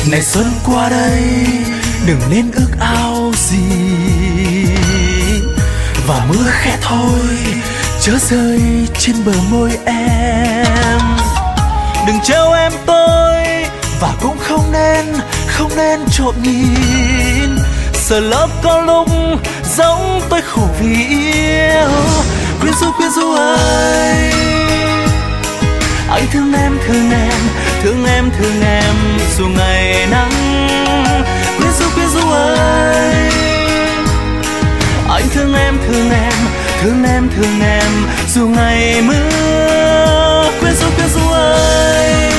Này xuân qua đây, đừng nên ước ao gì, và mưa khẽ thôi chớ rơi trên bờ môi em. Đừng trêu em tôi, và cũng không nên trộm nhìn, sợ lỡ có lúc giống tôi khổ vì yêu. Quyến rũ ơi, anh thương em dù ngày nắng. Quyến rũ ơi, anh thương em dù ngày mưa. Quyến rũ ơi,